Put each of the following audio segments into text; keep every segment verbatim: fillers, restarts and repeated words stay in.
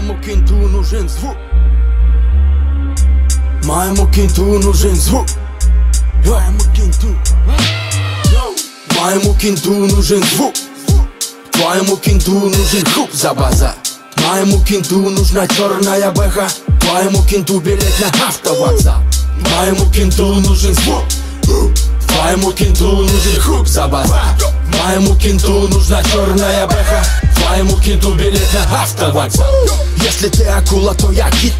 Моему кенту нужен звук. Моему кенту нужен звук. Моему кенту. Моему кенту нужен звук. Твоему кенту нужен хук за базар. Моему кенту нужна черная бэха. Твоему кенту билет на автовокзал. Моему кенту нужен звук. Твоему кенту нужен хук за базар. Моему кенту нужна черная бэха. Твоему кенту билет на автовокзал. Если ты акула, то я кит.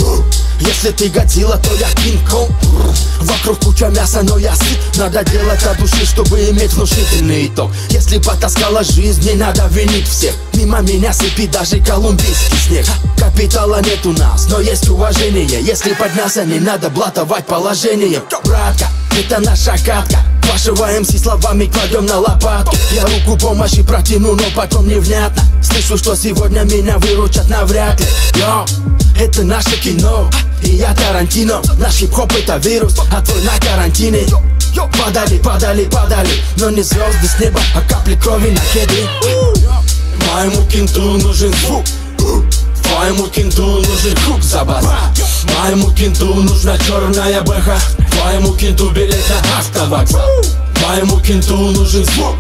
Если ты Годзилла, то я Кинг-Конг. Вокруг куча мяса, но я сыт. Надо делать от души, чтобы иметь внушительный итог. Если потаскала жизнь, не надо винить всех. Мимо меня сыпит даже колумбийский снег. Капитала нет у нас, но есть уважение. Если подняться, не надо блатовать положение. Братка, это наша катка. Вашего эм си словами кладем на лопатку. Я руку помощи протяну, но потом невнятно. Слышу, что сегодня меня выручат навряд ли. Йо, это наше кино, и я Тарантино. Наш хип-хоп это вирус, а твой на карантине. Падали, падали, падали, но не звезды с неба, а капли крови на кедре. Моему кенту нужен звук. Твоему кенту нужен хук за базар. Моему кенту нужна черная бэха. Твоему кенту билет на автовокзал. Моему кенту нужен звук.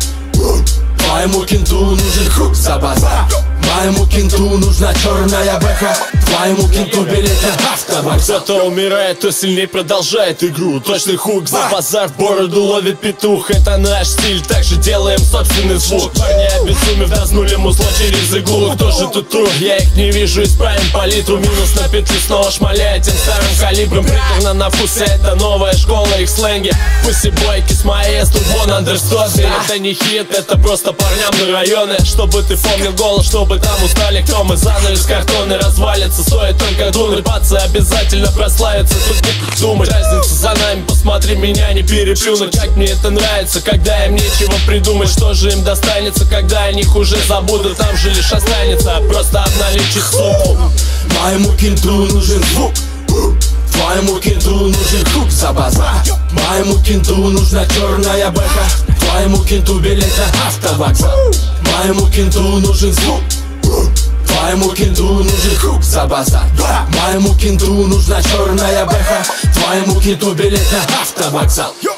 Твоему кенту нужен хук за базар. Моему кенту нужна черная бэха. Твоему кенту билет на автовокзал. Кто-то умирает, кто сильнее продолжает игру. Точный хук за базар, в бороду ловит петух. Это наш стиль, так же делаем собственный звук. Парни обезумев, дознули музло через иглу. Кто же тут труп? Я их не вижу, исправим палитру. Минус на петлю, снова шмаляет тем старым калибром. Приторно на вкусе, это новая школа их сленги. Пусть-бой, кис маэстро, вон андерстоды. Это не хит, это просто парням на районе. Чтобы ты помнил голос, чтобы там устали, кто мы. Занавес картонный развалится, стоит только думать. Пацы обязательно прославится, тут не думать. Разница за нами, посмотри меня, не переплюнуть. Как мне это нравится, когда им нечего придумать. Что же им достанется, когда о них уже забудут. Там же лишь останется просто обналичить сумму. Моему кенту нужен звук. Твоему кенту нужен хук за базар. Моему кенту нужна черная бэха. Твоему кенту билет на автовокзал. Моему кенту нужен звук. Твоему кенту нужен хук за базар. Моему кенту нужна черная бэха. Твоему кенту билет на автовокзал.